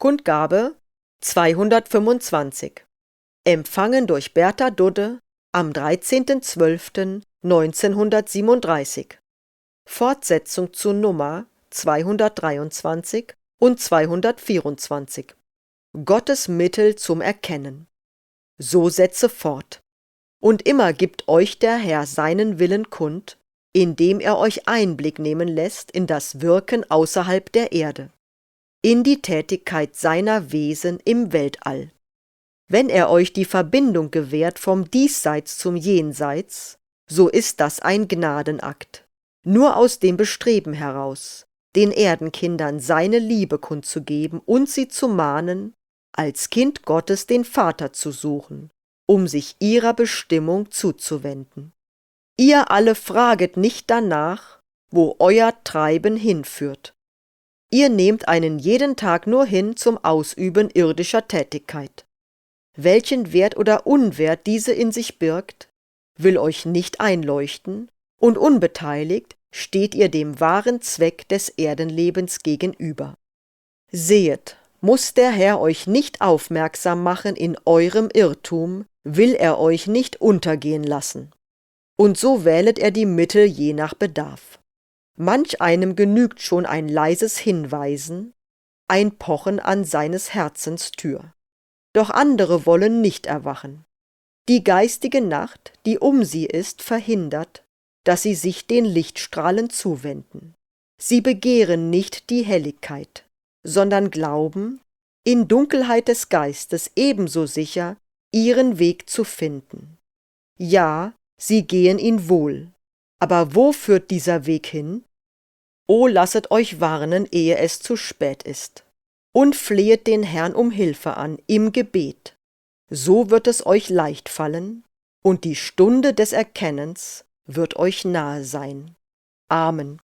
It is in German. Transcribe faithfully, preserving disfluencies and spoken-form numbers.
Kundgabe zweihundertfünfundzwanzig. Empfangen durch Bertha Dudde am dreizehnten zwölften neunzehnhundertsiebenunddreißig. Fortsetzung zur Nummer zweihundertdreiundzwanzig und zweihundertvierundzwanzig. Gottes Mittel zum Erkennen. So setze fort. Und immer gibt euch der Herr seinen Willen kund, indem er euch Einblick nehmen lässt in das Wirken außerhalb der Erde, in die Tätigkeit seiner Wesen im Weltall. Wenn er euch die Verbindung gewährt vom Diesseits zum Jenseits, so ist das ein Gnadenakt, nur aus dem Bestreben heraus, den Erdenkindern seine Liebe kundzugeben und sie zu mahnen, als Kind Gottes den Vater zu suchen, um sich ihrer Bestimmung zuzuwenden. Ihr alle fraget nicht danach, wo euer Treiben hinführt. Ihr nehmt einen jeden Tag nur hin zum Ausüben irdischer Tätigkeit. Welchen Wert oder Unwert diese in sich birgt, will euch nicht einleuchten, und unbeteiligt steht ihr dem wahren Zweck des Erdenlebens gegenüber. Sehet, muß der Herr euch nicht aufmerksam machen in eurem Irrtum, will er euch nicht untergehen lassen. Und so wählet er die Mittel je nach Bedarf. Manch einem genügt schon ein leises Hinweisen, ein Pochen an seines Herzens Tür. Doch andere wollen nicht erwachen. Die geistige Nacht, die um sie ist, verhindert, dass sie sich den Lichtstrahlen zuwenden. Sie begehren nicht die Helligkeit, sondern glauben, in Dunkelheit des Geistes ebenso sicher ihren Weg zu finden. Ja, sie gehen ihn wohl, aber wo führt dieser Weg hin? O lasset euch warnen, ehe es zu spät ist, und flehet den Herrn um Hilfe an im Gebet. So wird es euch leicht fallen, und die Stunde des Erkennens wird euch nahe sein. Amen.